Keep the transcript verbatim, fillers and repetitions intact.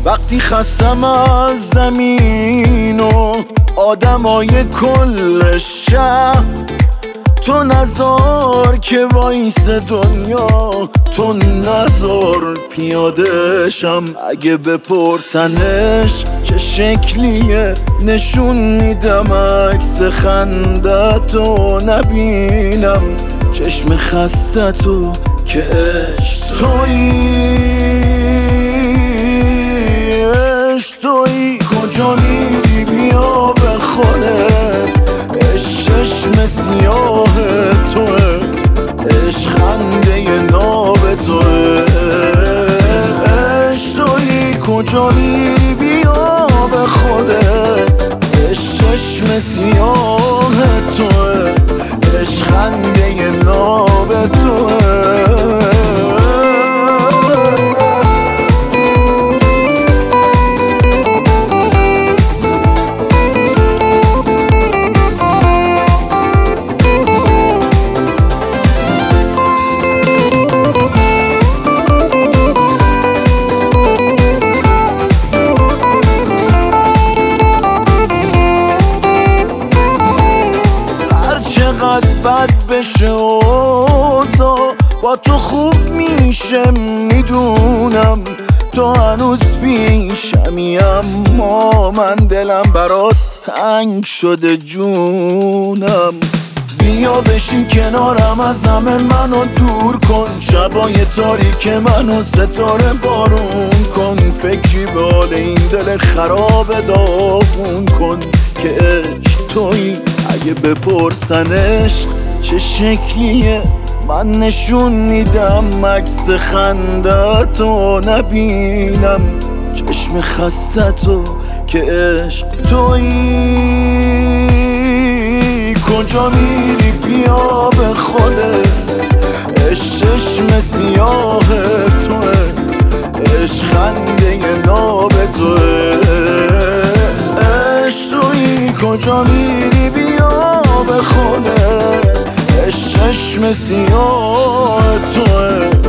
وقتی خستم از زمین و آدمای کل شهر، تو نزار که وایس دنیا، تو نزار پیاده شم. اگه بپرسنش چه شکلیه، نشون میدم عکس خندتو نبینم، چشم خستتو که عشق تویی، عشق تویی. کجا میری بیا به خودت، عشق چشم سیاه توه، عشق خنده ناب توه، عشق تویی. کجا میری بیا به خودت، عشق چشم سیاه توه، عشق خنده ناب توه. چقدر بد بشه اوضاع، با تو خوب میشه میدونم، تو هنوز پیشمی، اما من دلم برات تنگ شده جونم. بیا بشین کنارم، از همه منو دور کن، شبای تاریک منو ستاره بارون کن، فکری به حال این دل خراب داغون کن که عشق تویی. اگه بپرسن عشق چه شکلیه، من نشون میدم عکس خندتو نبینم، چشم خستتو که عشق تویی. کجا میری بیا به خودت، عشق چشم سیاه توه، عشق خنده ناب توه، عشق تویی. کجا میری بیا به خودت، عشق چشم سیاه توه،